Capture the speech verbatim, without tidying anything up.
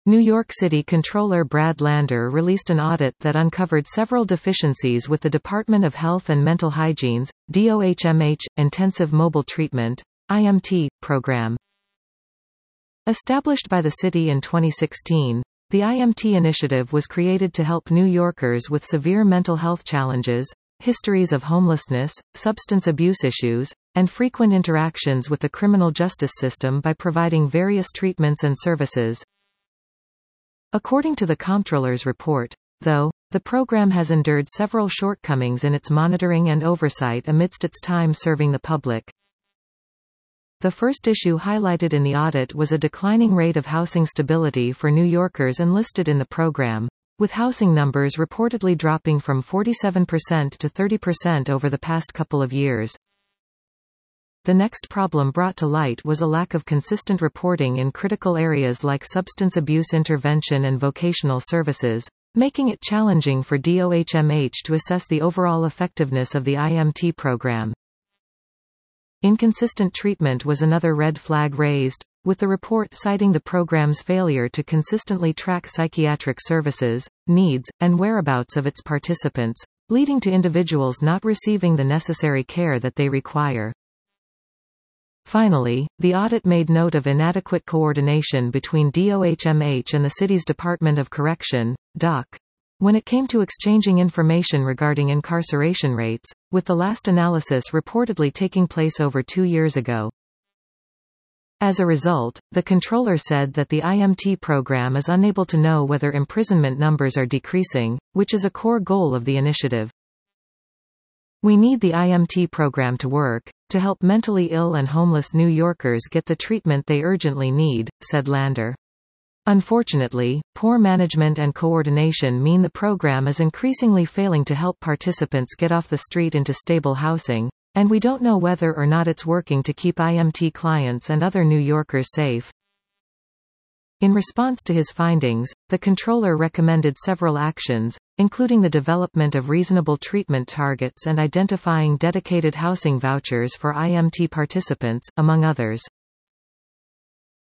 New York City Comptroller Brad Lander released an audit that uncovered several deficiencies with the Department of Health and Mental Hygiene's D O H M H Intensive Mobile Treatment I M T program. Established by the city in twenty sixteen, the I M T initiative was created to help New Yorkers with severe mental health challenges, histories of homelessness, substance abuse issues, and frequent interactions with the criminal justice system by providing various treatments and services. According to the Comptroller's report, though, the program has endured several shortcomings in its monitoring and oversight amidst its time serving the public. The first issue highlighted in the audit was a declining rate of housing stability for New Yorkers enlisted in the program, with housing numbers reportedly dropping from forty-seven percent to thirty percent over the past couple of years. The next problem brought to light was a lack of consistent reporting in critical areas like substance abuse intervention and vocational services, making it challenging for D O H M H to assess the overall effectiveness of the I M T program. Inconsistent treatment was another red flag raised, with the report citing the program's failure to consistently track psychiatric services, needs, and whereabouts of its participants, leading to individuals not receiving the necessary care that they require. Finally, the audit made note of inadequate coordination between D O H M H and the city's Department of Correction, D O C, when it came to exchanging information regarding incarceration rates, with the last analysis reportedly taking place over two years ago. As a result, the Comptroller said that the I M T program is unable to know whether imprisonment numbers are decreasing, which is a core goal of the initiative. "We need the I M T program to work, to help mentally ill and homeless New Yorkers get the treatment they urgently need," said Lander. Unfortunately, poor management and coordination mean the program is increasingly failing to help participants get off the street into stable housing, and we don't know whether or not it's working to keep I M T clients and other New Yorkers safe. In response to his findings, the Comptroller recommended several actions, including the development of reasonable treatment targets and identifying dedicated housing vouchers for I M T participants, among others.